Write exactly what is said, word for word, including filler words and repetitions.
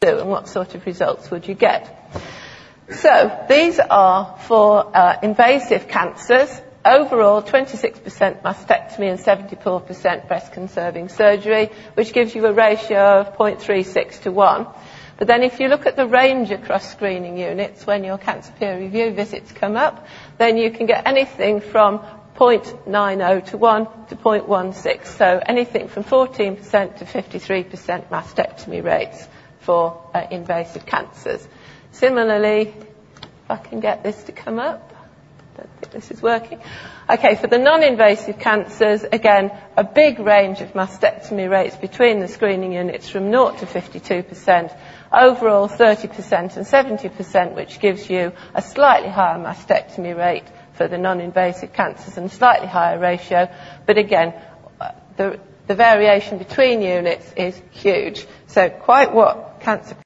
do, and what sort of results would you get? So these are for uh, invasive cancers. Overall, twenty-six percent mastectomy and seventy-four percent breast-conserving surgery, which gives you a ratio of zero point three six to one. But then if you look at the range across screening units, when your cancer peer review visits come up, then you can get anything from zero point nine zero to one to zero point one six. So anything from fourteen percent to fifty-three percent mastectomy rates for uh, invasive cancers. Similarly, if I can get this to come up. I don't think this is working. Okay, for the non-invasive cancers, again, a big range of mastectomy rates between the screening units from zero to fifty-two percent. Overall, thirty percent and seventy percent, which gives you a slightly higher mastectomy rate for the non-invasive cancers and a slightly higher ratio. But again, the, the variation between units is huge. So quite what cancer